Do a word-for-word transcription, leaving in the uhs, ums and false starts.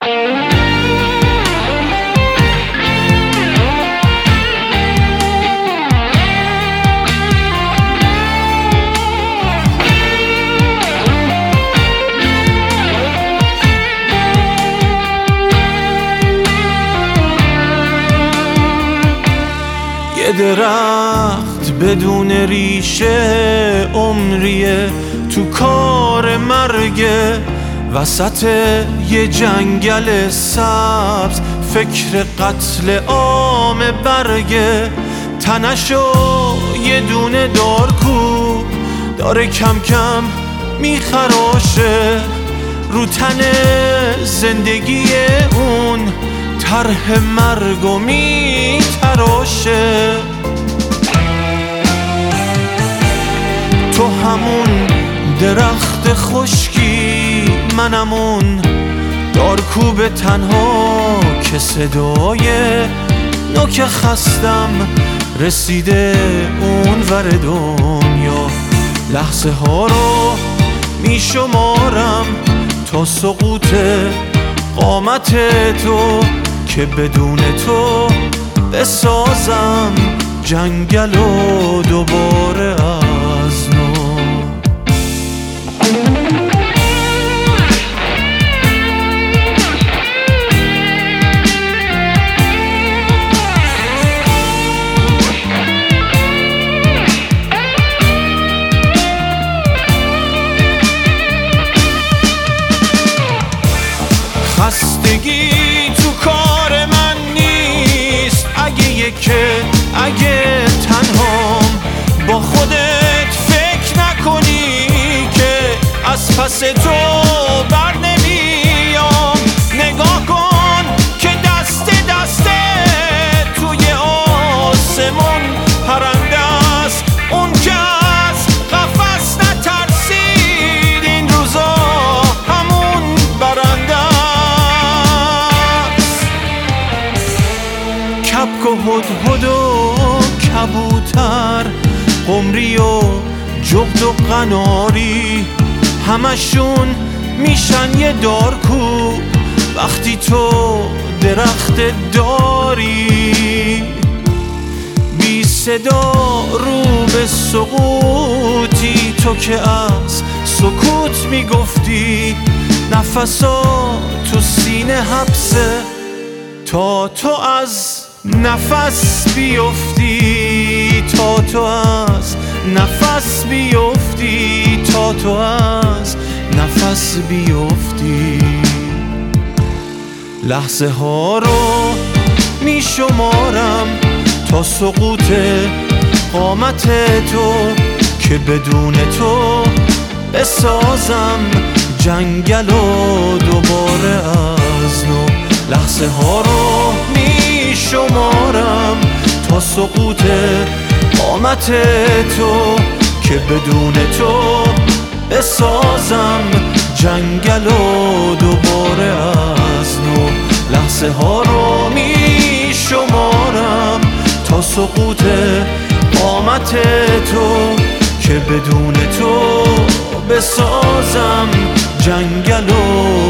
یه درخت بدون ریشه عمریه تو کار مرگه، وسط یه جنگل سبز فکر قتل عام برگه. تنشو یه دونه دارکو داره کم کم میخراشه، رو تن زندگی اون طرح مرگو میتراشه. تو همون درخت خشکی، منم اون دارکوب تنها که صدای نوک خستم رسیده اون ور دنیا. لحظه ها رو میشمارم تا سقوط قامت تو، که بدون تو بسازم جنگل و دوباره از نو. خستگی تو کار من نیست، اگه یکه اگه تنهام با خودت فکر نکنی که از پس تو بر نمیام. نگاه کن که دست دسته توی آسمون پرنده است، اون که از قفس نترسید این روزا همون برنده است. کبک و هدهد و کبوتر، قمری و جغد و قناری، همشون میشن یه دارکوب وقتی تو درخت داری. بی صدا رو به سقوطی، تو که از سکوت میگفتی نفسا تو سینه حبسه تا تو از نفس بیفتی، تا تو از نفس بیفتی، تا تو از نفس بیفتی. لحظه ها رو میشمارم تا سقوط قامت تو، که بدون تو بسازم جنگل و دوباره از نو. لحظه ها رو میشمارم تا سقوط قامت تو، که بدون تو بسازم جنگل و دوباره از نو. لحظه ها رو میشمارم تا سقوط قامت تو، که بدون تو بسازم جنگل و